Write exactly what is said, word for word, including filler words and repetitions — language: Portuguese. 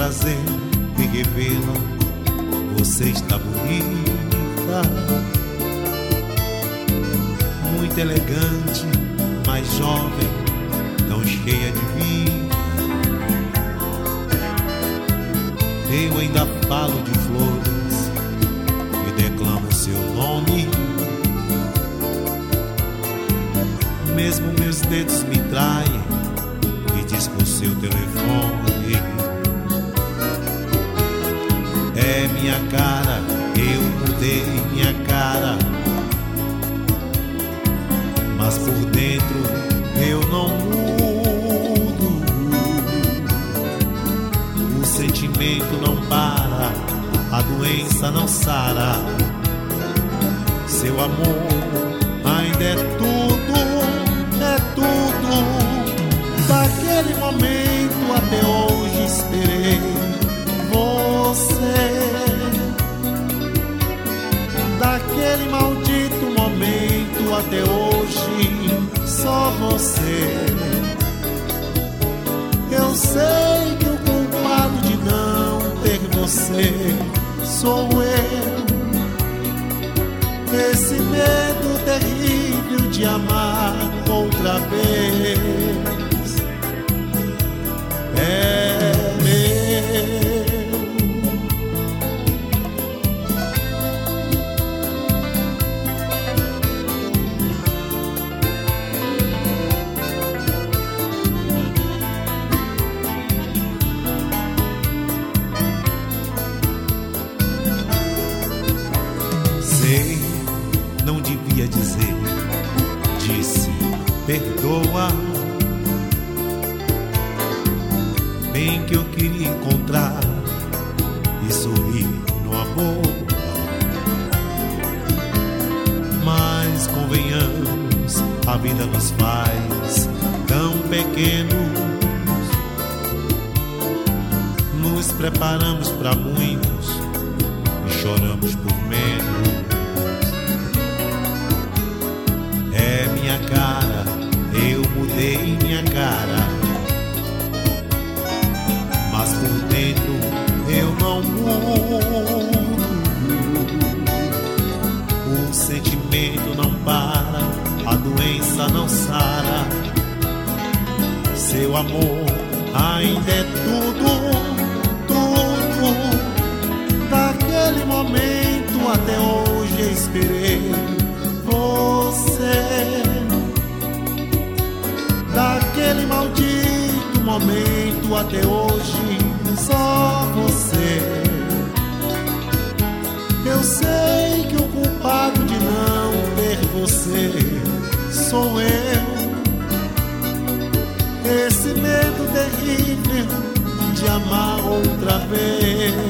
prazer me revela, você está bonita, muito elegante, mais jovem, tão cheia de vida. Eu ainda falo de flores e declamo seu nome. Mesmo meus dedos me traem e discam seu telefone. É minha cara, eu mudei minha cara, mas por dentro eu não mudo. O sentimento não para, a doença não sara. Seu amor ainda é tudo, é tudo. Daquele momento até hoje esperei você. Daquele maldito momento até hoje só você. Eu sei que o culpado de não ter você sou eu. Esse medo terrível de amar outra vez é meu. Sei, não devia dizer, disse, perdoa. Bem que eu queria encontrar e sorrir no amor, mas convenhamos, a vida nos faz tão pequenos. Nos preparamos para muitos e choramos por menos. É minha cara, eu mudei minha cara, mas por dentro eu não mudo. O sentimento não para, a doença não sara. Seu amor ainda é tudo, tudo. Daquele momento até hoje esperei você. Daquele maldito momento até hoje só você. Eu sei que o culpado de não ter você sou eu. Esse medo terrível de amar outra vez